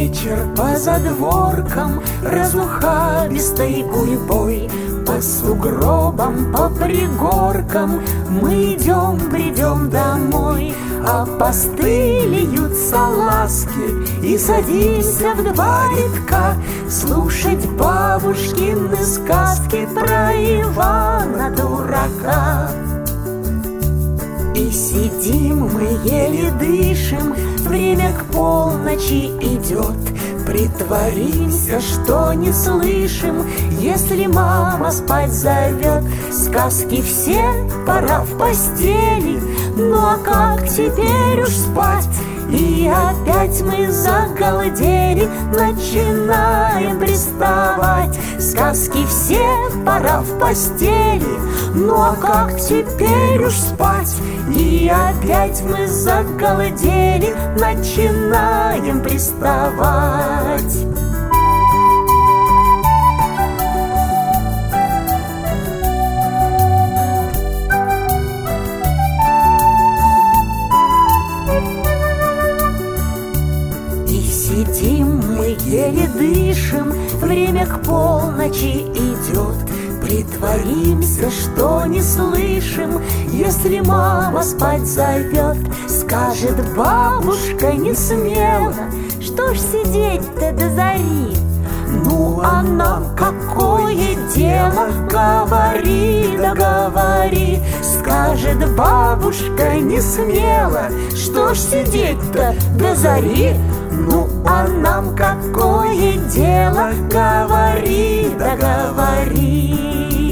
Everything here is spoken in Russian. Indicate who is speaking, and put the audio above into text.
Speaker 1: вечер по задворкам разухабистой гурьбой, по сугробам, по пригоркам мы идем, бредем домой. А постылеются ласки, и садимся в два рядка слушать бабушкины сказки про Ивана Дурака. И сидим мы, еле дышим, время к полночи идет. Притворимся, что не слышим, если мама спать зовет. Сказки все, пора в постели, ну а как теперь уж спать? И опять мы загалдели, начинаем приставать. Сказки все, пора в постели, ну а как теперь уж спать? И опять мы загалдели, начинаем приставать. Сидим мы, еле дышим, время к полночи идет. Притворимся, что не слышим, если мама спать зовет. Скажет бабушка не смело: что ж сидеть-то до зари? Ну а нам какое дело? Говори, да говори. Скажет бабушка не смело: что ж сидеть-то до зари? Ну а нам какое дело? Говори, да говори.